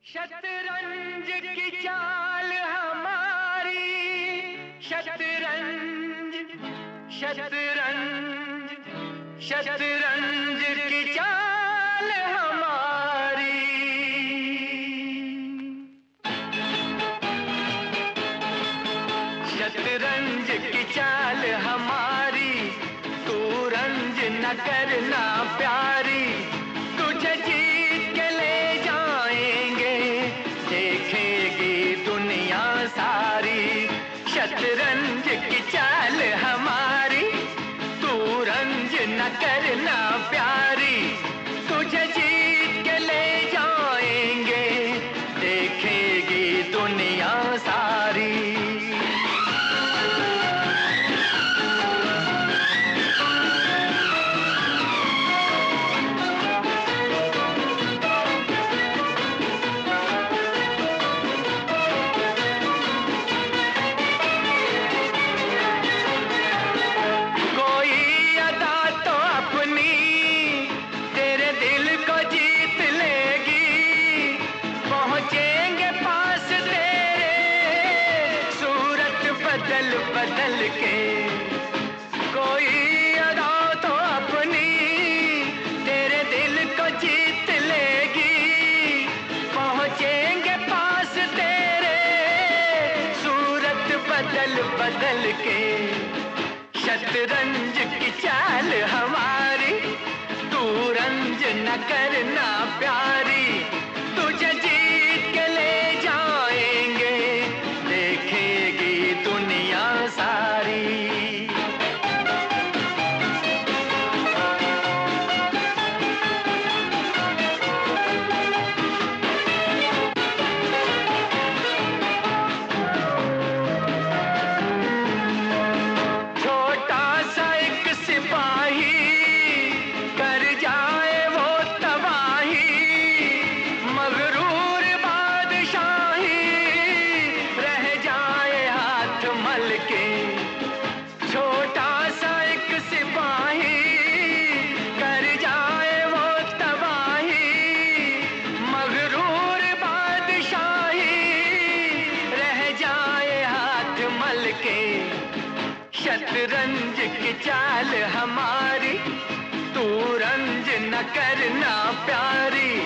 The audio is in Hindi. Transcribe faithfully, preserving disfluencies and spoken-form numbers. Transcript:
शतरंज की चाल हमारी, शतरंज शतरंज शतरंज की चाल हमारी। शतरंज की चाल हमारी, तू रंज न करना प्यारी। तुझे जीत के ले जाएंगे, देखेगी दुनिया सारी। शतरंज की चाल हमारी, तू रंज न करना प्यारी। तुझे जीत के ले जाएंगे, देखेगी दुनिया सारी। बदल बदल के कोई अदा तो अपनी तेरे दिल को जीत लेगी। पहुंचेंगे पास तेरे, सूरत बदल बदल के। शतरंज की चाल हमारी, तू रंज न करना प्यारी। तुझे जीत के ले जाएंगे, देखेगी दुनिया सारी। छोटा सा एक सिपाही कर जाए वो तबाही, मगरूर बादशाही रह जाए हाथ मल के। छोटा सा एक सिपाही कर जाए वो तबाही, मगरूर बादशाही रह जाए हाथ मल के। शतरंज की चाल हमारी, तू रंज न करना प्यारी।